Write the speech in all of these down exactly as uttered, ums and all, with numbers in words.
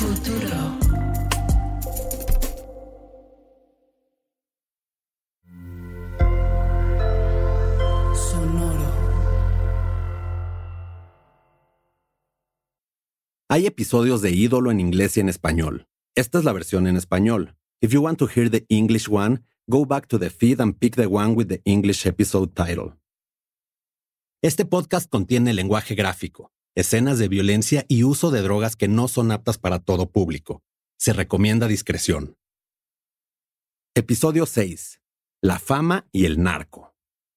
Futuro. Sonoro. Hay episodios de Ídolo en inglés y en español. Esta es la versión en español. If you want to hear the English one, go back to the feed and pick the one with the English episode title. Este podcast contiene lenguaje gráfico, escenas de violencia y uso de drogas que no son aptas para todo público. Se recomienda discreción. Episodio seis. La fama y el narco.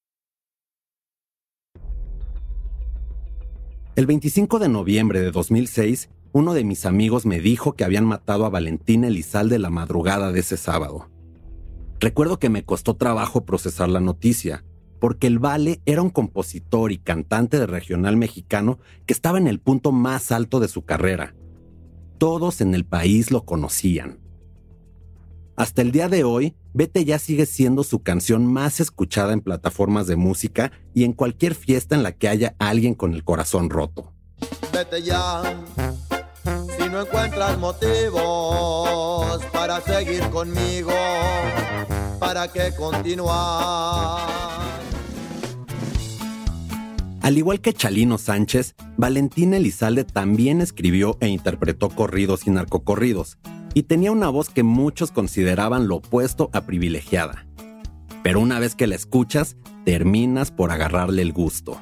El veinticinco de noviembre de dos mil seis, uno de mis amigos me dijo que habían matado a Valentín Elizalde la madrugada de ese sábado. Recuerdo que me costó trabajo procesar la noticia, porque el Vale era un compositor y cantante de regional mexicano que estaba en el punto más alto de su carrera. Todos en el país lo conocían. Hasta el día de hoy, Vete Ya sigue siendo su canción más escuchada en plataformas de música y en cualquier fiesta en la que haya alguien con el corazón roto. Vete ya, si no encuentras motivos para seguir conmigo, ¿para qué continuar? Al igual que Chalino Sánchez, Valentín Elizalde también escribió e interpretó corridos y narcocorridos, y tenía una voz que muchos consideraban lo opuesto a privilegiada. Pero una vez que la escuchas, terminas por agarrarle el gusto.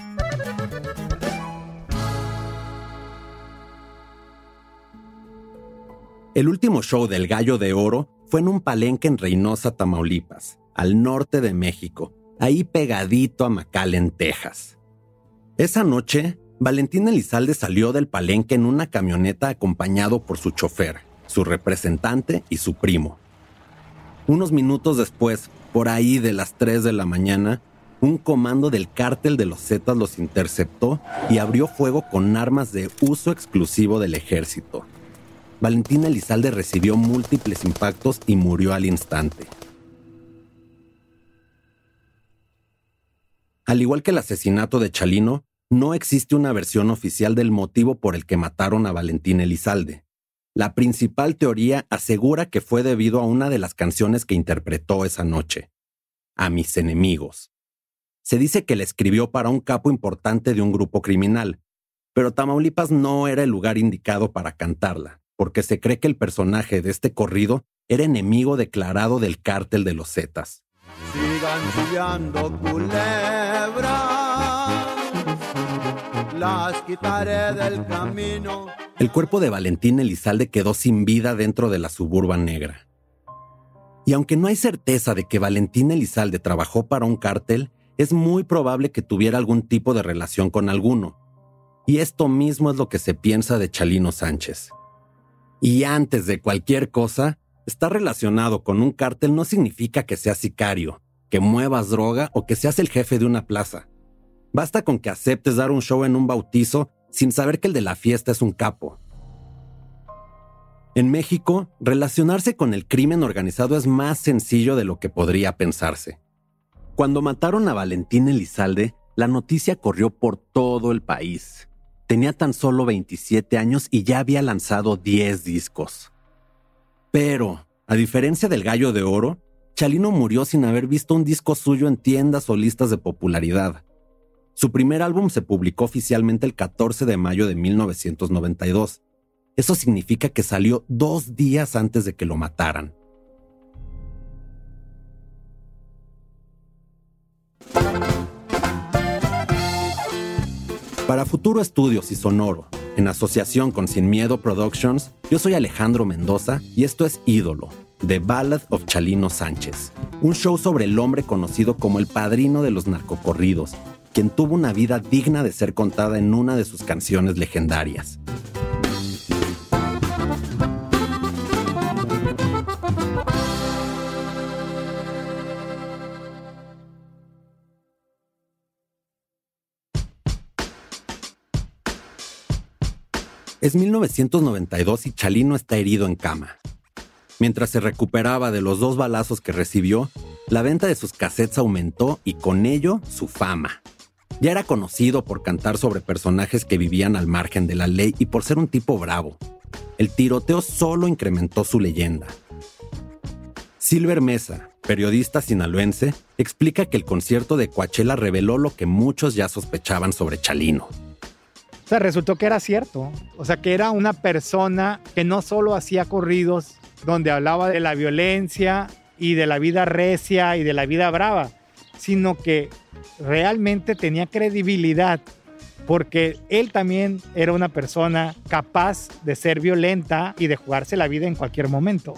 El último show del Gallo de Oro fue en un palenque en Reynosa, Tamaulipas, al norte de México, ahí pegadito a McAllen, Texas. Esa noche, Valentín Elizalde salió del palenque en una camioneta acompañado por su chofer, su representante y su primo. Unos minutos después, por ahí de las tres de la mañana, un comando del cártel de los Zetas los interceptó y abrió fuego con armas de uso exclusivo del ejército. Valentín Elizalde recibió múltiples impactos y murió al instante. Al igual que el asesinato de Chalino, no existe una versión oficial del motivo por el que mataron a Valentín Elizalde. La principal teoría asegura que fue debido a una de las canciones que interpretó esa noche, A mis enemigos. Se dice que la escribió para un capo importante de un grupo criminal, pero Tamaulipas no era el lugar indicado para cantarla, porque se cree que el personaje de este corrido era enemigo declarado del cártel de los Zetas. Sigan chillando culebras, las quitaré del camino. El cuerpo de Valentín Elizalde quedó sin vida dentro de la Suburban Negra. Y aunque no hay certeza de que Valentín Elizalde trabajó para un cártel, es muy probable que tuviera algún tipo de relación con alguno. Y esto mismo es lo que se piensa de Chalino Sánchez. Y antes de cualquier cosa, estar relacionado con un cártel no significa que seas sicario, que muevas droga o que seas el jefe de una plaza. Basta con que aceptes dar un show en un bautizo sin saber que el de la fiesta es un capo. En México, relacionarse con el crimen organizado es más sencillo de lo que podría pensarse. Cuando mataron a Valentín Elizalde, la noticia corrió por todo el país. Tenía tan solo veintisiete años y ya había lanzado diez discos. Pero, a diferencia del Gallo de Oro, Chalino murió sin haber visto un disco suyo en tiendas o listas de popularidad. Su primer álbum se publicó oficialmente el catorce de mayo de mil novecientos noventa y dos. Eso significa que salió dos días antes de que lo mataran. Para Futuro Estudios y Sonoro, en asociación con Sin Miedo Productions, yo soy Alejandro Mendoza y esto es Ídolo, The Ballad of Chalino Sánchez, un show sobre el hombre conocido como el padrino de los narcocorridos, quien tuvo una vida digna de ser contada en una de sus canciones legendarias. Es mil novecientos noventa y dos y Chalino está herido en cama. Mientras se recuperaba de los dos balazos que recibió, la venta de sus cassettes aumentó y con ello su fama. Ya era conocido por cantar sobre personajes que vivían al margen de la ley y por ser un tipo bravo. el tiroteo solo incrementó su leyenda. Silver Mesa, periodista sinaloense, explica que el concierto de Coachella reveló lo que muchos ya sospechaban sobre Chalino. O sea, resultó que era cierto. O sea, que era una persona que no solo hacía corridos donde hablaba de la violencia y de la vida recia y de la vida brava, sino que realmente tenía credibilidad porque él también era una persona capaz de ser violenta y de jugarse la vida en cualquier momento.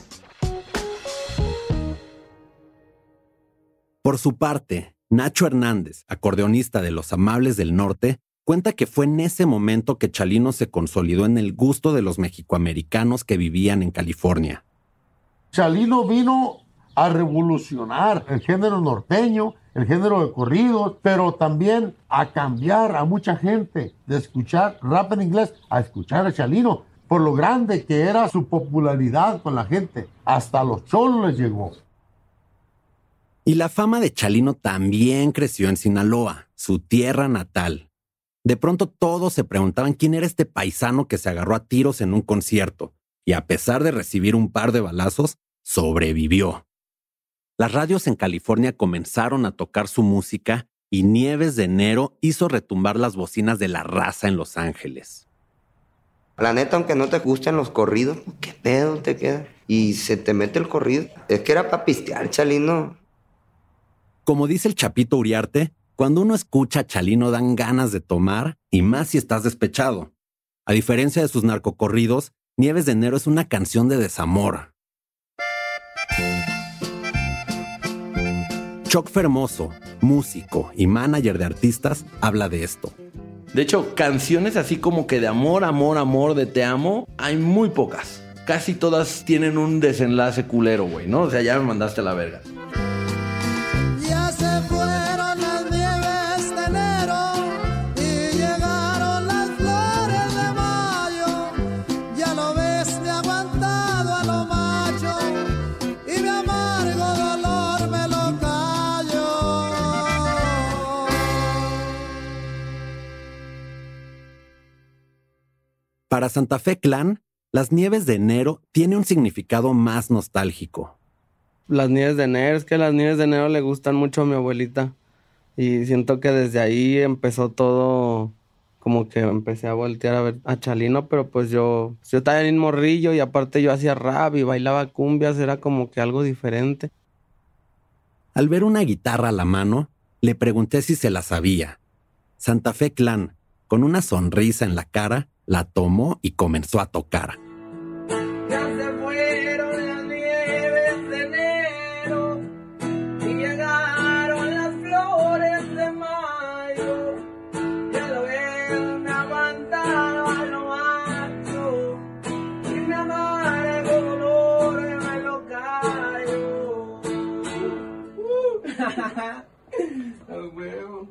Por su parte, Nacho Hernández, acordeonista de Los Amables del Norte, cuenta que fue en ese momento que Chalino se consolidó en el gusto de los mexicoamericanos que vivían en California. Chalino vino a revolucionar el género norteño, el género de corridos, pero también a cambiar a mucha gente de escuchar rap en inglés a escuchar a Chalino, por lo grande que era su popularidad con la gente. Hasta los cholos les llegó. Y la fama de Chalino también creció en Sinaloa, su tierra natal. De pronto todos se preguntaban quién era este paisano que se agarró a tiros en un concierto y a pesar de recibir un par de balazos, sobrevivió. Las radios en California comenzaron a tocar su música y Nieves de Enero hizo retumbar las bocinas de La Raza en Los Ángeles. La neta, aunque no te gusten los corridos, ¿qué pedo te queda? Y se te mete el corrido. Es que era para pistear, Chalino. Como dice el Chapito Uriarte, cuando uno escucha a Chalino dan ganas de tomar, y más si estás despechado. A diferencia de sus narcocorridos, Nieves de Enero es una canción de desamor. Choc Fermoso, músico y manager de artistas, habla de esto. De hecho, canciones así como que de amor, amor, amor, de te amo, hay muy pocas. Casi todas tienen un desenlace culero, güey, ¿no? O sea, ya me mandaste a la verga. Ya se fueron las nieves de enero y llegaron las flores de mayo. Ya lo ves, me he aguantado a lo macho y mi amargo dolor me lo callo. Para Santa Fe Clan, las Nieves de Enero tiene un significado más nostálgico. Las Nieves de Enero, es que las Nieves de Enero le gustan mucho a mi abuelita. Y siento que desde ahí empezó todo, como que empecé a voltear a ver a Chalino, pero pues yo, yo estaba en morrillo y aparte yo hacía rap y bailaba cumbias, era como que algo diferente. Al ver una guitarra a la mano, le pregunté si se la sabía. Santa Fe Clan, con una sonrisa en la cara, la tomó y comenzó a tocar. Ya se fueron las nieves de enero y llegaron las flores de mayo. Ya lo ves, me aguantaba lo macho y mi amargo dolor me lo callo. Uh.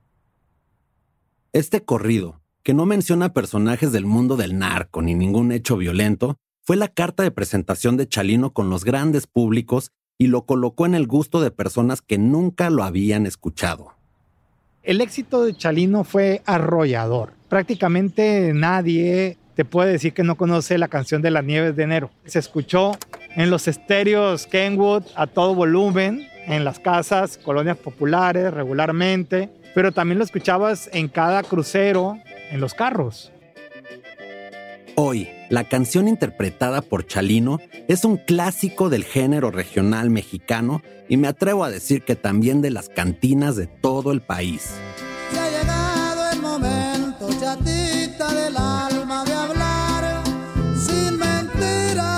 Este corrido, que no menciona personajes del mundo del narco ni ningún hecho violento, fue la carta de presentación de Chalino con los grandes públicos y lo colocó en el gusto de personas que nunca lo habían escuchado. El éxito de Chalino fue arrollador. Prácticamente nadie te puede decir que no conoce la canción de Las Nieves de Enero. Se escuchó en los estéreos Kenwood a todo volumen, en las casas, colonias populares regularmente, pero también lo escuchabas en cada crucero, en los carros. Hoy, la canción interpretada por Chalino es un clásico del género regional mexicano y me atrevo a decir que también de las cantinas de todo el país. Ya ha llegado el momento, chatita del alma, de hablar sin mentiras.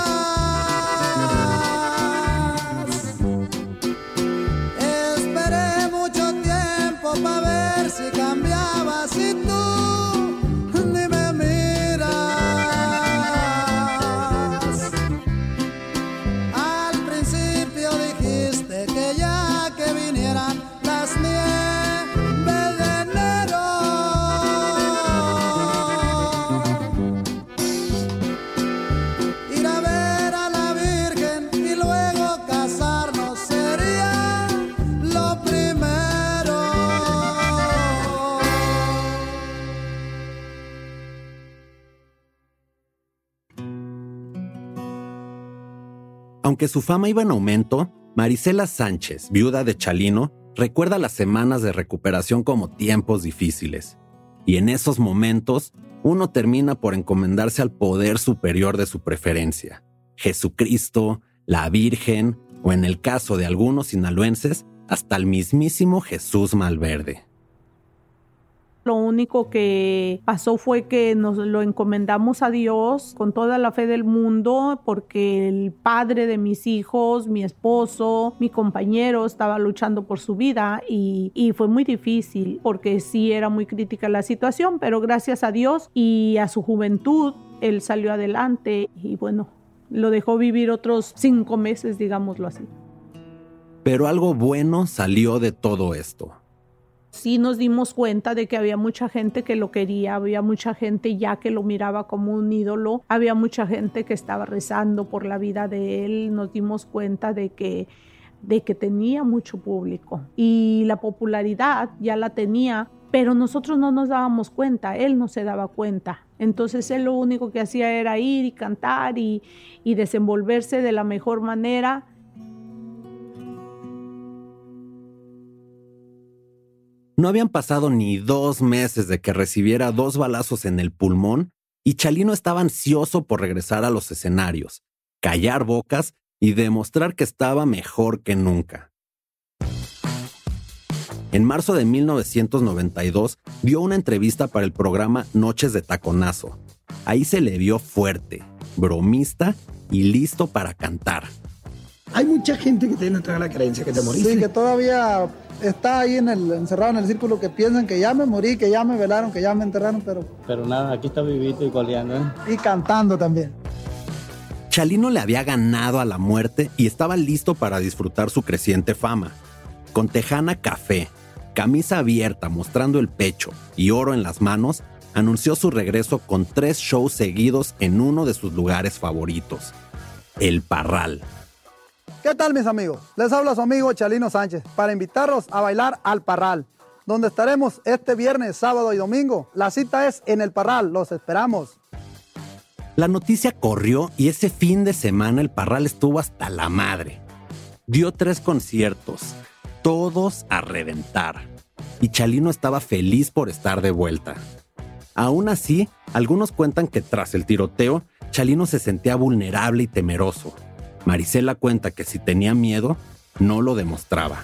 Esperé mucho tiempo para ver si cambiabas y tú ni me miras. Al principio dijiste que ya que vinieran las nieves de enero, Aunque su fama iba en aumento, Marisela Sánchez, viuda de Chalino, recuerda las semanas de recuperación como tiempos difíciles. Y en esos momentos, uno termina por encomendarse al poder superior de su preferencia. Jesucristo, la Virgen, o en el caso de algunos sinaloenses, hasta el mismísimo Jesús Malverde. Lo único que pasó fue que nos lo encomendamos a Dios con toda la fe del mundo, porque el padre de mis hijos, mi esposo, mi compañero estaba luchando por su vida y, y fue muy difícil porque sí era muy crítica la situación, pero gracias a Dios y a su juventud él salió adelante y bueno, lo dejó vivir otros cinco meses, digámoslo así. Pero algo bueno salió de todo esto. Sí nos dimos cuenta de que había mucha gente que lo quería, había mucha gente ya que lo miraba como un ídolo, había mucha gente que estaba rezando por la vida de él, nos dimos cuenta de que, de que tenía mucho público y la popularidad ya la tenía, pero nosotros no nos dábamos cuenta, él no se daba cuenta. Entonces él lo único que hacía era ir y cantar y, y desenvolverse de la mejor manera. No habían pasado ni dos meses de que recibiera dos balazos en el pulmón y Chalino estaba ansioso por regresar a los escenarios, callar bocas y demostrar que estaba mejor que nunca. En marzo de mil novecientos noventa y dos dio una entrevista para el programa Noches de Taconazo. Ahí se le vio fuerte, bromista y listo para cantar. Hay mucha gente que tiene toda la creencia que te moriste. Sí, que todavía está ahí en el, encerrado en el círculo, que piensan que ya me morí, que ya me velaron, que ya me enterraron, pero... Pero nada, aquí está vivito y coleando, ¿eh? Y cantando también. Chalino le había ganado a la muerte y estaba listo para disfrutar su creciente fama. Con tejana café, camisa abierta mostrando el pecho y oro en las manos, anunció su regreso con tres shows seguidos en uno de sus lugares favoritos, El Parral. ¿Qué tal, mis amigos? Les habla su amigo Chalino Sánchez para invitarlos a bailar al Parral, donde estaremos este viernes, sábado y domingo. La cita es en El Parral, los esperamos. La noticia corrió y ese fin de semana El Parral estuvo hasta la madre. Dio tres conciertos, todos a reventar, y Chalino estaba feliz por estar de vuelta. Aún así, algunos cuentan que tras el tiroteo, Chalino se sentía vulnerable y temeroso. Marisela cuenta que si tenía miedo, no lo demostraba.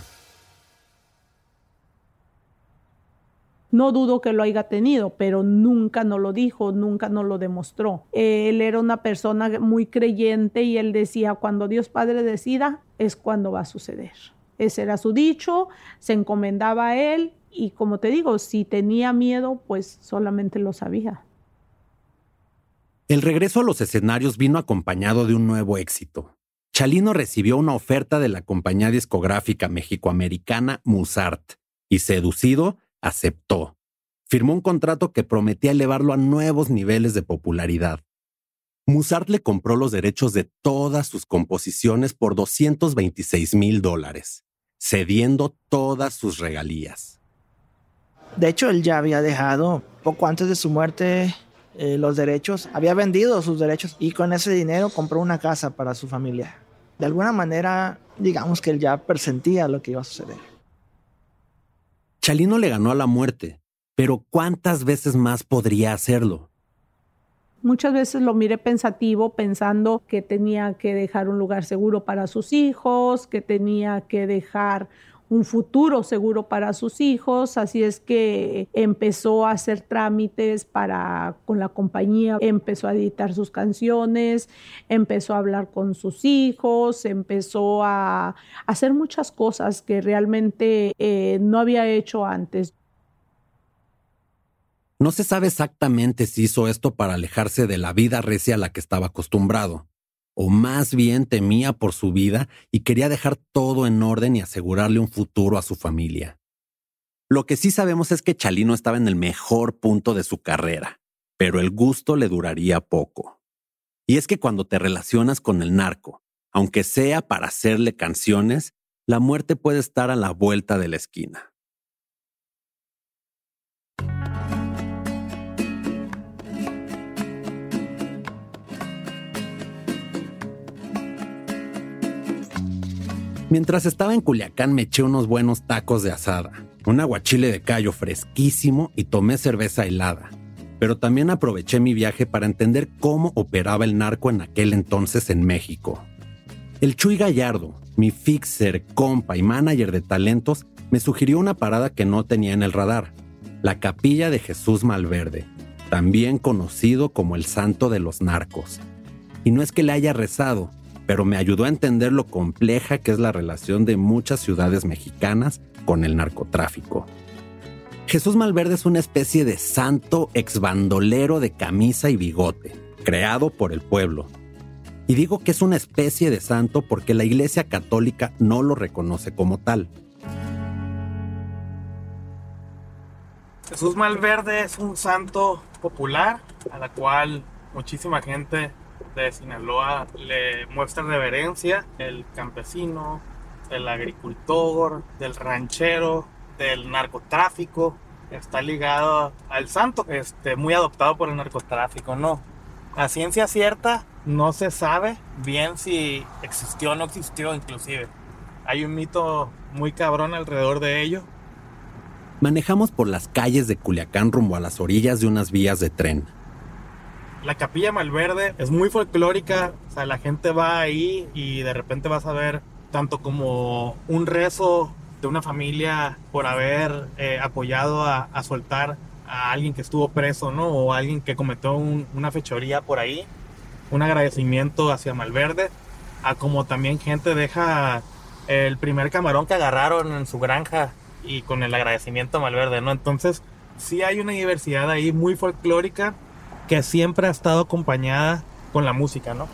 No dudo que lo haya tenido, pero nunca nos lo dijo, nunca nos lo demostró. Él era una persona muy creyente y él decía, cuando Dios Padre decida, es cuando va a suceder. Ese era su dicho, se encomendaba a él y como te digo, si tenía miedo, pues solamente lo sabía. El regreso a los escenarios vino acompañado de un nuevo éxito. Chalino recibió una oferta de la compañía discográfica mexicoamericana Musart y, seducido, aceptó. Firmó un contrato que prometía elevarlo a nuevos niveles de popularidad. Musart le compró los derechos de todas sus composiciones por doscientos veintiséis mil dólares, cediendo todas sus regalías. De hecho, él ya había dejado, poco antes de su muerte, eh, los derechos, había vendido sus derechos y con ese dinero compró una casa para su familia. De alguna manera, digamos que él ya presentía lo que iba a suceder. Chalino le ganó a la muerte, pero ¿cuántas veces más podría hacerlo? Muchas veces lo miré pensativo, pensando que tenía que dejar un lugar seguro para sus hijos, que tenía que dejar un futuro seguro para sus hijos, así es que empezó a hacer trámites para con la compañía, empezó a editar sus canciones, empezó a hablar con sus hijos, empezó a hacer muchas cosas que realmente eh, no había hecho antes. No se sabe exactamente si hizo esto para alejarse de la vida recia a la que estaba acostumbrado, o más bien temía por su vida y quería dejar todo en orden y asegurarle un futuro a su familia. Lo que sí sabemos es que Chalino estaba en el mejor punto de su carrera, pero el gusto le duraría poco. Y es que cuando te relacionas con el narco, aunque sea para hacerle canciones, la muerte puede estar a la vuelta de la esquina. Mientras estaba en Culiacán me eché unos buenos tacos de asada, un aguachile de callo fresquísimo y tomé cerveza helada. Pero también aproveché mi viaje para entender cómo operaba el narco en aquel entonces en México. El Chuy Gallardo, mi fixer, compa y manager de talentos, me sugirió una parada que no tenía en el radar, la Capilla de Jesús Malverde, también conocido como el Santo de los Narcos. Y no es que le haya rezado, pero me ayudó a entender lo compleja que es la relación de muchas ciudades mexicanas con el narcotráfico. Jesús Malverde es una especie de santo exbandolero de camisa y bigote, creado por el pueblo. Y digo que es una especie de santo porque la Iglesia Católica no lo reconoce como tal. Jesús Malverde es un santo popular a la cual muchísima gente de Sinaloa le muestra reverencia. El campesino, el agricultor, del ranchero, del narcotráfico, está ligado al santo, este, muy adoptado por el narcotráfico, ¿no? A ciencia cierta no se sabe bien si existió o no existió, inclusive. Hay un mito muy cabrón alrededor de ello. Manejamos por las calles de Culiacán rumbo a las orillas de unas vías de tren. La Capilla Malverde es muy folclórica, o sea, la gente va ahí y de repente vas a ver tanto como un rezo de una familia por haber eh, apoyado a, a soltar a alguien que estuvo preso, ¿no? O a alguien que cometió un, una fechoría por ahí, un agradecimiento hacia Malverde, a como también gente deja el primer camarón que agarraron en su granja y con el agradecimiento a Malverde, ¿no? Entonces sí hay una diversidad ahí muy folclórica que siempre ha estado acompañada con la música, ¿no?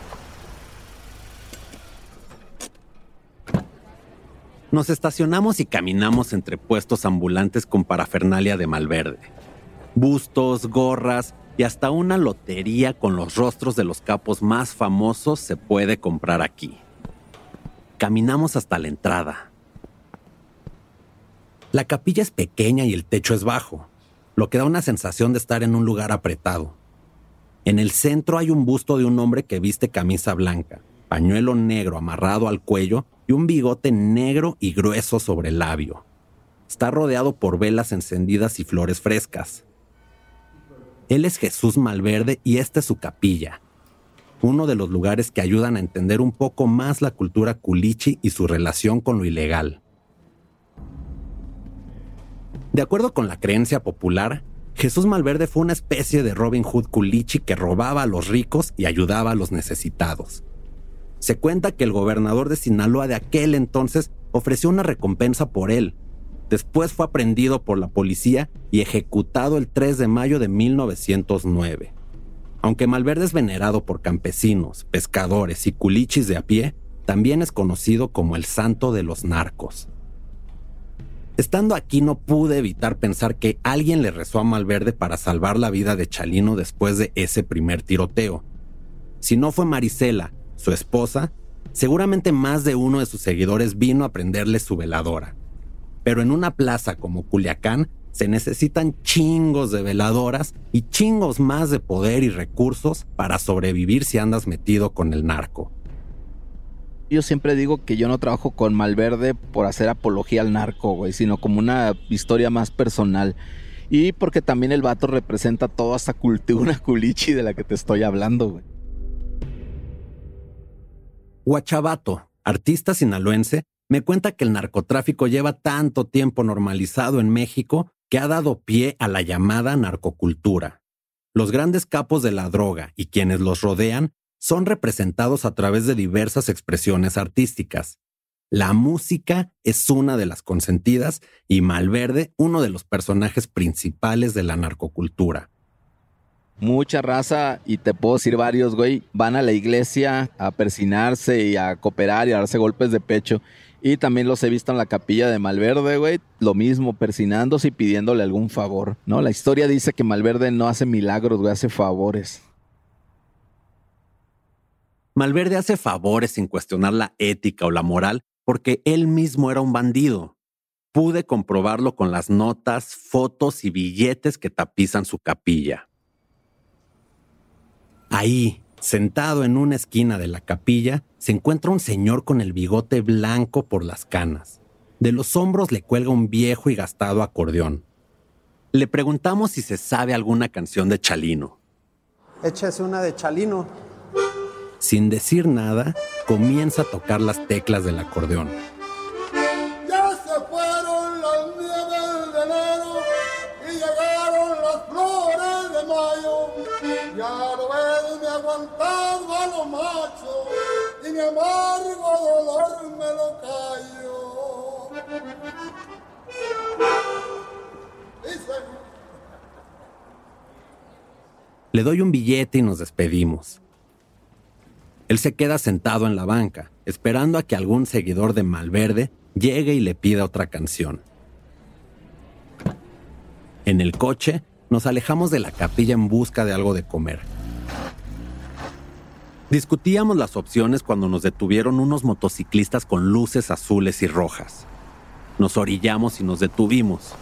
Nos estacionamos y caminamos entre puestos ambulantes con parafernalia de Malverde. Bustos, gorras y hasta una lotería con los rostros de los capos más famosos se puede comprar aquí. Caminamos hasta la entrada. La capilla es pequeña y el techo es bajo, lo que da una sensación de estar en un lugar apretado. En el centro hay un busto de un hombre que viste camisa blanca, pañuelo negro amarrado al cuello y un bigote negro y grueso sobre el labio. Está rodeado por velas encendidas y flores frescas. Él es Jesús Malverde y esta es su capilla, uno de los lugares que ayudan a entender un poco más la cultura culichi y su relación con lo ilegal. De acuerdo con la creencia popular, Jesús Malverde fue una especie de Robin Hood culichi que robaba a los ricos y ayudaba a los necesitados. Se cuenta que el gobernador de Sinaloa de aquel entonces ofreció una recompensa por él. Después fue aprehendido por la policía y ejecutado el tres de mayo de mil novecientos nueve. Aunque Malverde es venerado por campesinos, pescadores y culichis de a pie, también es conocido como el santo de los narcos. Estando aquí no pude evitar pensar que alguien le rezó a Malverde para salvar la vida de Chalino después de ese primer tiroteo. Si no fue Marisela, su esposa, seguramente más de uno de sus seguidores vino a prenderle su veladora. Pero en una plaza como Culiacán se necesitan chingos de veladoras y chingos más de poder y recursos para sobrevivir si andas metido con el narco. Yo siempre digo que yo no trabajo con Malverde por hacer apología al narco, güey, sino como una historia más personal. Y porque también el vato representa toda esta cultura culichi de la que te estoy hablando, güey. Guachabato, artista sinaloense, me cuenta que el narcotráfico lleva tanto tiempo normalizado en México que ha dado pie a la llamada narcocultura. Los grandes capos de la droga y quienes los rodean son representados a través de diversas expresiones artísticas. La música es una de las consentidas y Malverde uno de los personajes principales de la narcocultura. Mucha raza, y te puedo decir varios, güey, van a la iglesia a persinarse y a cooperar y a darse golpes de pecho. Y también los he visto en la capilla de Malverde, güey, lo mismo, persinándose y pidiéndole algún favor, ¿no? La historia dice que Malverde no hace milagros, güey, hace favores. Malverde hace favores sin cuestionar la ética o la moral porque él mismo era un bandido. Pude comprobarlo con las notas, fotos y billetes que tapizan su capilla. Ahí, Sentado en una esquina de la capilla, se encuentra un señor con el bigote blanco por las canas. De los hombros le cuelga un viejo y gastado acordeón. Le preguntamos si se sabe alguna canción de Chalino. Échese una de Chalino. Sin decir nada, comienza a tocar las teclas del acordeón. Ya se fueron las nieves de enero y llegaron las flores de mayo. Ya no ves ni aguantando a los machos y mi amargo dolor me lo callo. Le doy un billete y nos despedimos. Él se queda sentado en la banca, esperando a que algún seguidor de Malverde llegue y le pida otra canción. En el coche, nos alejamos de la capilla en busca de algo de comer. Discutíamos las opciones cuando nos detuvieron unos motociclistas con luces azules y rojas. Nos orillamos y nos detuvimos.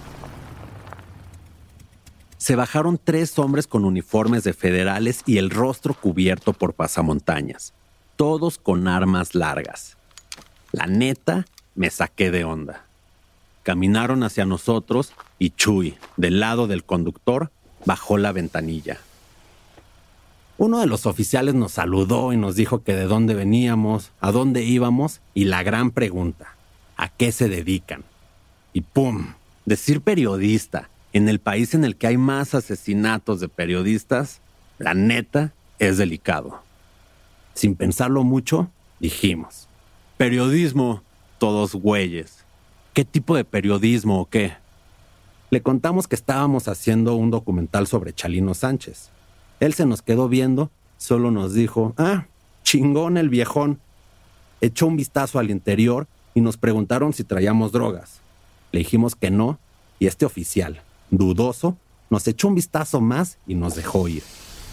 Se bajaron tres hombres con uniformes de federales y el rostro cubierto por pasamontañas, todos con armas largas. La neta, me saqué de onda. Caminaron hacia nosotros y Chuy, del lado del conductor, bajó la ventanilla. Uno de los oficiales nos saludó y nos dijo que de dónde veníamos, a dónde íbamos y la gran pregunta, ¿a qué se dedican? Y ¡pum! Decir periodista en el país en el que hay más asesinatos de periodistas, la neta, es delicado. Sin pensarlo mucho, dijimos, periodismo, todos güeyes. ¿Qué tipo de periodismo o qué? Le contamos que estábamos haciendo un documental sobre Chalino Sánchez. Él se nos quedó viendo, solo nos dijo, ah, chingón el viejón. Echó un vistazo al interior y nos preguntaron si traíamos drogas. Le dijimos que no, y este oficial, dudoso, nos echó un vistazo más y nos dejó ir.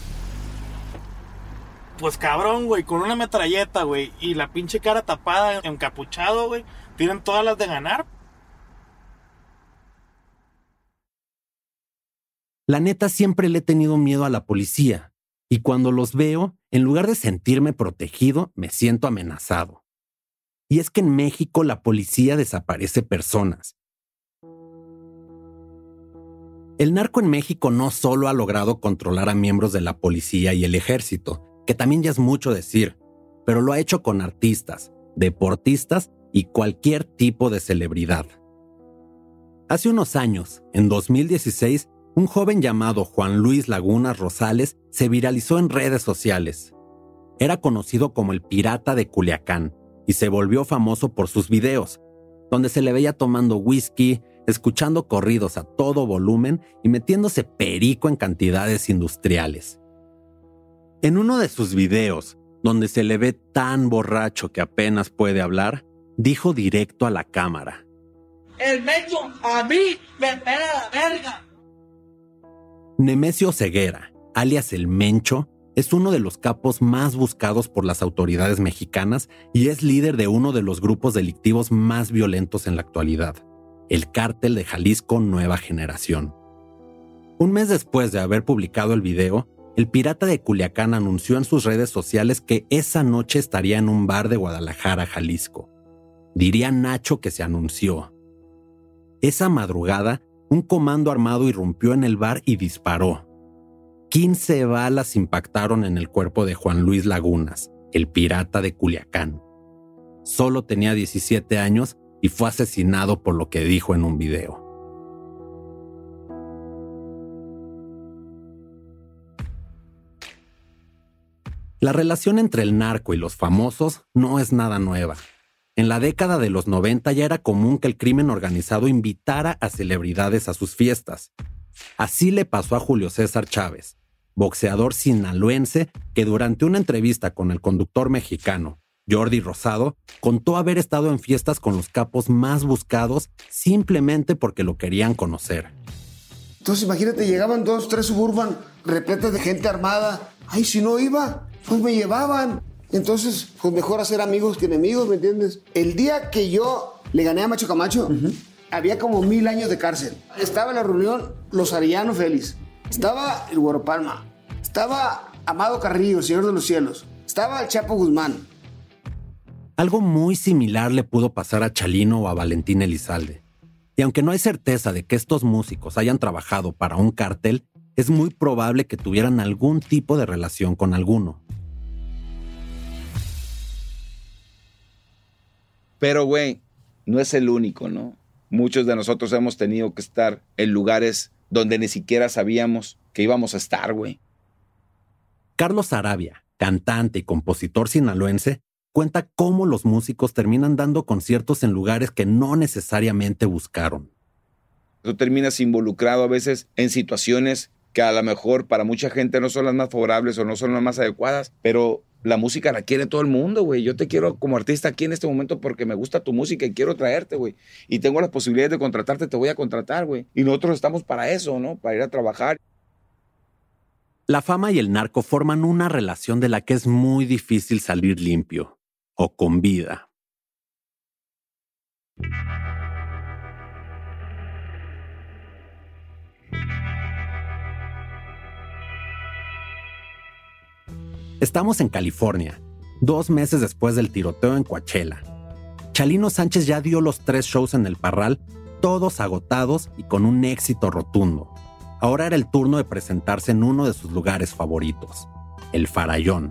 Pues cabrón, güey, con una metralleta, güey, y la pinche cara tapada, encapuchado, güey, tienen todas las de ganar. La neta, siempre le he tenido miedo a la policía, y cuando los veo, en lugar de sentirme protegido, me siento amenazado. Y es que en México la policía desaparece personas. El narco en México no solo ha logrado controlar a miembros de la policía y el ejército, que también ya es mucho decir, pero lo ha hecho con artistas, deportistas y cualquier tipo de celebridad. Hace unos años, en dos mil dieciséis, un joven llamado Juan Luis Lagunas Rosales se viralizó en redes sociales. Era conocido como el Pirata de Culiacán y se volvió famoso por sus videos, donde se le veía tomando whisky, escuchando corridos a todo volumen y metiéndose perico en cantidades industriales. En uno de sus videos, donde se le ve tan borracho que apenas puede hablar, dijo directo a la cámara: El Mencho a mí me pela la verga. Nemesio Ceguera, alias El Mencho, es uno de los capos más buscados por las autoridades mexicanas y es líder de uno de los grupos delictivos más violentos en la actualidad, el Cártel de Jalisco Nueva Generación. Un mes después de haber publicado el video, el Pirata de Culiacán anunció en sus redes sociales que esa noche estaría en un bar de Guadalajara, Jalisco. Diría Nacho que se anunció. Esa madrugada, un comando armado irrumpió en el bar y disparó. quince balas impactaron en el cuerpo de Juan Luis Lagunas, el Pirata de Culiacán. Solo tenía diecisiete años y fue asesinado por lo que dijo en un video. La relación entre el narco y los famosos no es nada nueva. En la década de los noventa ya era común que el crimen organizado invitara a celebridades a sus fiestas. Así le pasó a Julio César Chávez, boxeador sinaloense que durante una entrevista con el conductor mexicano Jordi Rosado contó haber estado en fiestas con los capos más buscados simplemente porque lo querían conocer. Entonces imagínate, llegaban dos, tres Suburban repletas de gente armada. Ay, si no iba, pues me llevaban. Entonces, pues mejor hacer amigos que enemigos, ¿me entiendes? El día que yo le gané a Macho Camacho, uh-huh. había como mil años de cárcel. Estaba en la reunión los Arellano Félix, estaba el Güero Palma, estaba Amado Carrillo, el Señor de los Cielos. Estaba el Chapo Guzmán. Algo muy similar le pudo pasar a Chalino o a Valentín Elizalde. Y aunque no hay certeza de que estos músicos hayan trabajado para un cártel, es muy probable que tuvieran algún tipo de relación con alguno. Pero, güey, no es el único, ¿no? Muchos de nosotros hemos tenido que estar en lugares donde ni siquiera sabíamos que íbamos a estar, güey. Carlos Arabia, cantante y compositor sinaloense, cuenta cómo los músicos terminan dando conciertos en lugares que no necesariamente buscaron. Tú terminas involucrado a veces en situaciones que a lo mejor para mucha gente no son las más favorables o no son las más adecuadas, pero la música la quiere todo el mundo, güey. Yo te quiero como artista aquí en este momento porque me gusta tu música y quiero traerte, güey. Y tengo las posibilidades de contratarte, te voy a contratar, güey. Y nosotros estamos para eso, ¿no? Para ir a trabajar. La fama y el narco forman una relación de la que es muy difícil salir limpio o con vida. Estamos en California, dos meses después del tiroteo en Coachella. Chalino Sánchez ya dio los tres shows en el Parral, todos agotados y con un éxito rotundo. Ahora era el turno de presentarse en uno de sus lugares favoritos, el Farallón.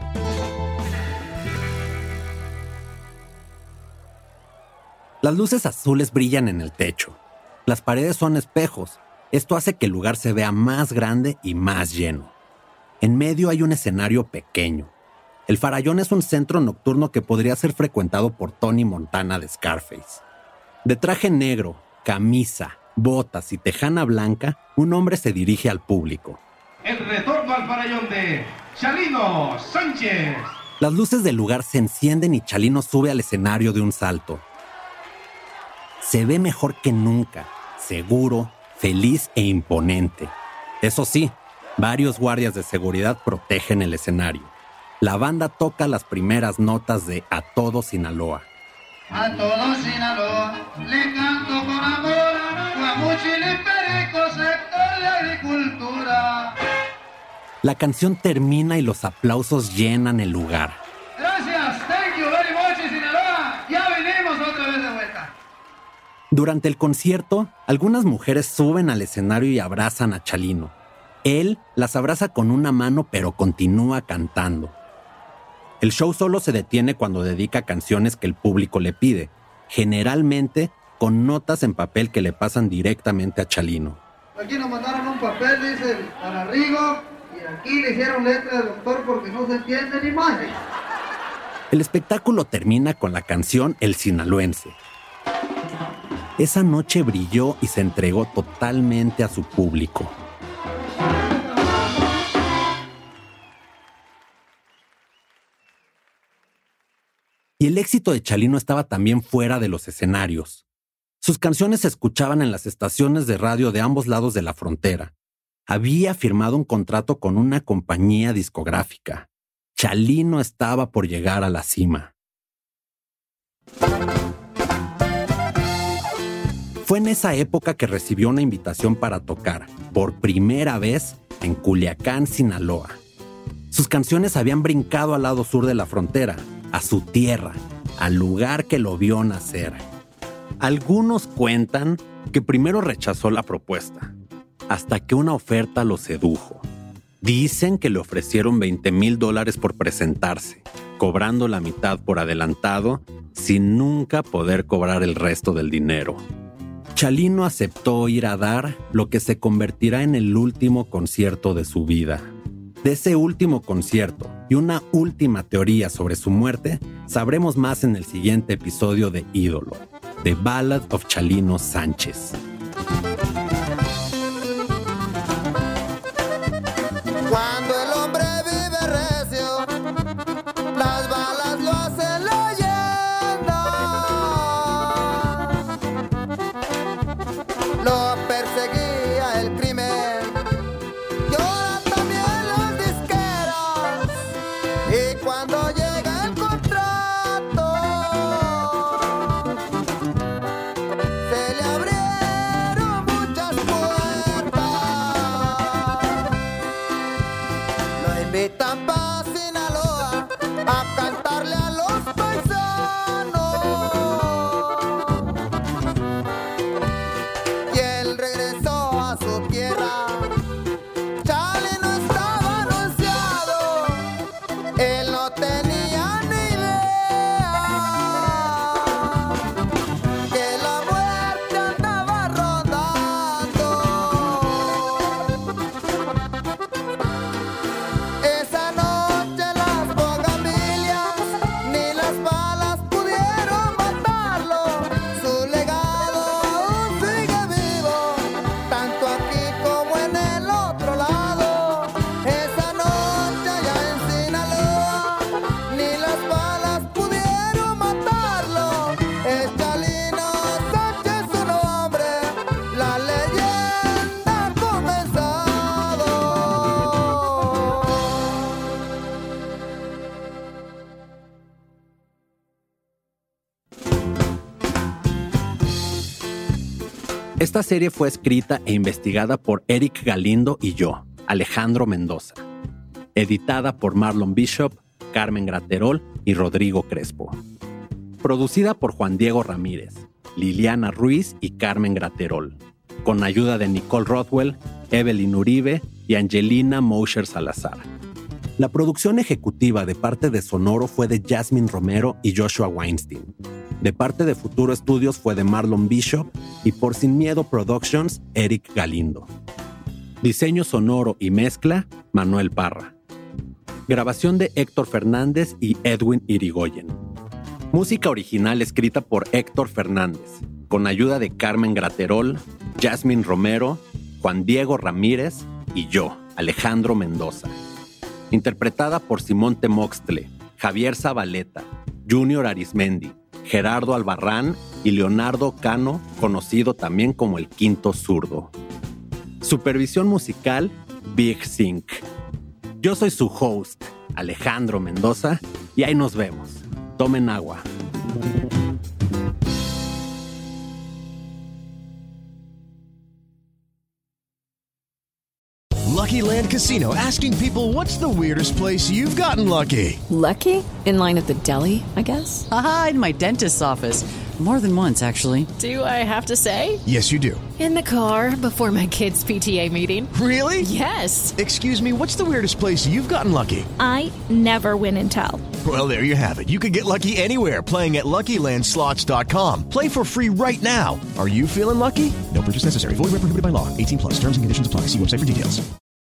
Las luces azules brillan en el techo. Las paredes son espejos. Esto hace que el lugar se vea más grande y más lleno. En medio hay un escenario pequeño. El Farallón es un centro nocturno que podría ser frecuentado por Tony Montana de Scarface. De traje negro, camisa, botas y tejana blanca, un hombre se dirige al público. El retorno al Farallón de Chalino Sánchez. Las luces del lugar se encienden y Chalino sube al escenario de un salto. Se ve mejor que nunca, seguro, feliz e imponente. Eso sí, varios guardias de seguridad protegen el escenario. La banda toca las primeras notas de A Todo Sinaloa. A todo Sinaloa le canto con amor, Guamuchil y Perico, sector de agricultura. La canción termina y los aplausos llenan el lugar. Gracias, thank you very much, Sinaloa. Ya venimos otra vez de vuelta. Durante el concierto, algunas mujeres suben al escenario y abrazan a Chalino. Él las abraza con una mano, pero continúa cantando. El show solo se detiene cuando dedica canciones que el público le pide, generalmente con notas en papel que le pasan directamente a Chalino. Aquí nos mandaron un papel, dice, para Rigo, y aquí le hicieron letra del doctor porque no se entiende ni madre. El espectáculo termina con la canción El Sinaloense. Esa noche brilló y se entregó totalmente a su público. Y el éxito de Chalino estaba también fuera de los escenarios. Sus canciones se escuchaban en las estaciones de radio de ambos lados de la frontera. Había firmado un contrato con una compañía discográfica. Chalino estaba por llegar a la cima. Fue en esa época que recibió una invitación para tocar, por primera vez, en Culiacán, Sinaloa. Sus canciones habían brincado al lado sur de la frontera, a su tierra, al lugar que lo vio nacer. Algunos cuentan que primero rechazó la propuesta, hasta que una oferta lo sedujo. Dicen que le ofrecieron veinte mil dólares por presentarse, cobrando la mitad por adelantado, sin nunca poder cobrar el resto del dinero. Chalino aceptó ir a dar lo que se convertirá en el último concierto de su vida. De ese último concierto y una última teoría sobre su muerte, sabremos más en el siguiente episodio de Ídolo, The Ballad of Chalino Sánchez. Cuando el hombre vive recio, las balas lo hacen leyenda. Lo perseguía el crimen y ahora también los disqueros. Y cuando llega el contrato, se le abrieron de Tampa, Sinaloa, a cantarle a los paisanos. Y él regresó a su tierra. Chale no estaba anunciado, él no tenía ni idea que la muerte andaba rondando. Esa noche las bugambilias ni las balas pudieron matarlo. Su legado aún sigue vivo, tanto aquí como en el otro lado. Esa noche allá en Sinaloa ni las balas pudieron matarlo. Es Chalino Sánchez su nombre, la leyenda ha comenzado. Esta serie fue escrita e investigada por Eric Galindo y yo, Alejandro Mendoza. Editada por Marlon Bishop, Carmen Graterol y Rodrigo Crespo. Producida por Juan Diego Ramírez, Liliana Ruiz y Carmen Graterol. Con ayuda de Nicole Rothwell, Evelyn Uribe y Angelina Mosher Salazar. La producción ejecutiva de parte de Sonoro fue de Jasmine Romero y Joshua Weinstein. De parte de Futuro Studios fue de Marlon Bishop y por Sin Miedo Productions, Eric Galindo. Diseño sonoro y mezcla, Manuel Parra. Grabación de Héctor Fernández y Edwin Irigoyen. Música original escrita por Héctor Fernández, con ayuda de Carmen Graterol, Jasmine Romero, Juan Diego Ramírez y yo, Alejandro Mendoza. Interpretada por Simón Temoxtle, Javier Zabaleta, Junior Arismendi, Gerardo Albarrán y Leonardo Cano, conocido también como el Quinto Zurdo. Supervisión musical, Big Sync. Yo soy su host, Alejandro Mendoza, y ahí nos vemos. Tomen agua. Lucky Land Casino, asking people, what's the weirdest place you've gotten lucky? Lucky? In line at the deli, I guess? Aha, in my dentist's office. More than once, actually. Do I have to say? Yes, you do. In the car before my kids' P T A meeting. Really? Yes. Excuse me, what's the weirdest place you've gotten lucky? I never win and tell. Well, there you have it. You can get lucky anywhere, playing at Lucky Land Slots dot com. Play for free right now. Are you feeling lucky? No purchase necessary. Void where prohibited by law. eighteen plus. Terms and conditions apply. See website for details.